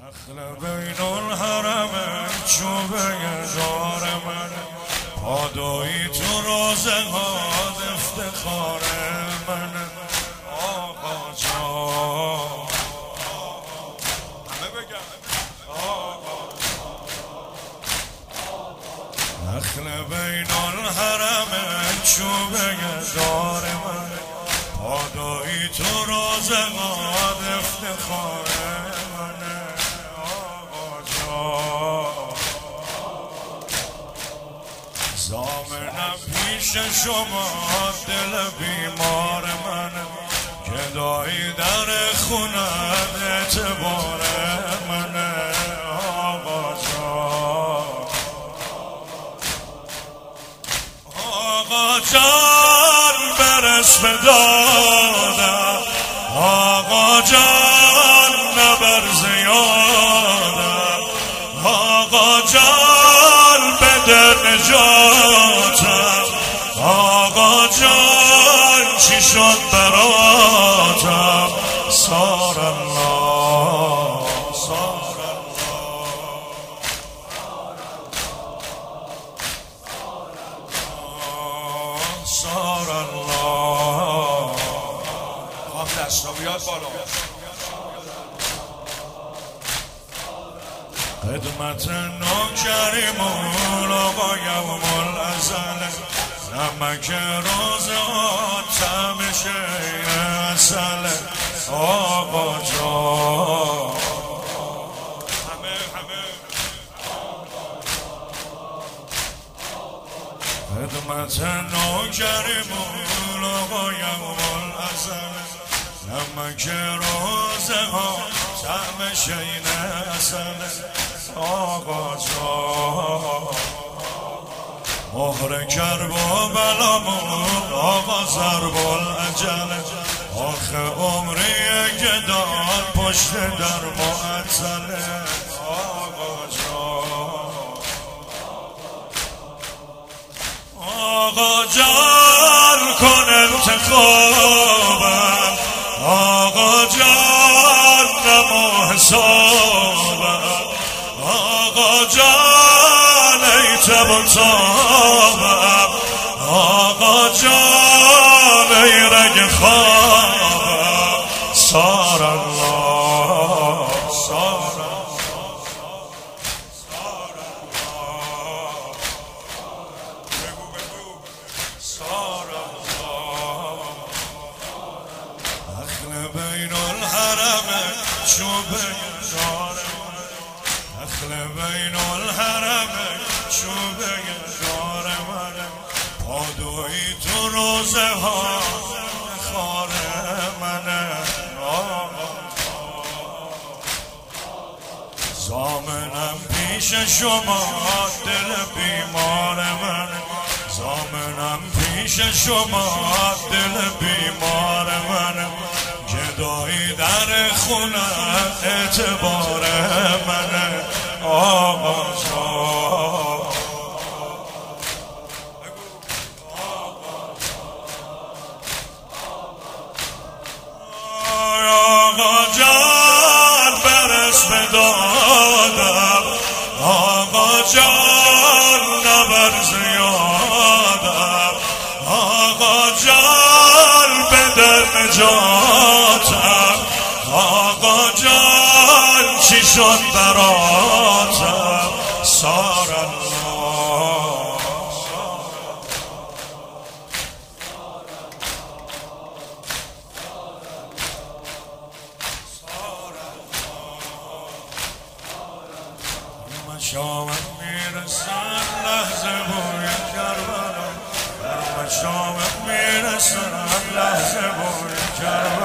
نخل بین الحرم چوبه زار من، پادویی تو روزه ها افتخار من. آقا جان همه بگم نخل بین الحرم چوبه زار من، پادویی تو روزه ها افتخار من. زامنم پیش شما دل بیمار من، گدایی در خونت اعتبار من. آقا جان آقا جان برس به دادم، آقا جان نبر زیادم، آقا جان بده نجاتم، آقا جان چی شد براتم. سار الله سار الله سار الله. خواهم دستا بیاد بالا. خدمت نوکریمون آقایم الازل، نمک روزات تمشه اصل. آقا جان خدمت نوکریمون آقایم الازل، نمک روزه ها تمشه اصل. آقا جان مهر کرب و بلامون آقا ضرب الاجل، آخه عمری گدار پشت در معطله. آقا جان آقا جان کن انتخابم، آقا جان نما حسابم، آقا جان ای تب و تابم، آقا جان ای رگ خوابم. سار الله سار الله سار الله بگو بگو سار الله. نخل بین الحرم چوبه زار من، نخل بین الحرم چوبه زار من، پادویی تو روزه ها خار من. زامنم پیش شما دل بیمار من، زامنم پیش شما دل بیمار من، گدایی در خونه اعتبار من. آقا جان آقا جان برس به دادم، آقا جان نبر زیادم، آقا جان بده نجاتم، آقا جان چی شد براتم. سار الله شامم میرسن لحظه بوی کربلا، شامم میرسن لحظه بوی کربلا.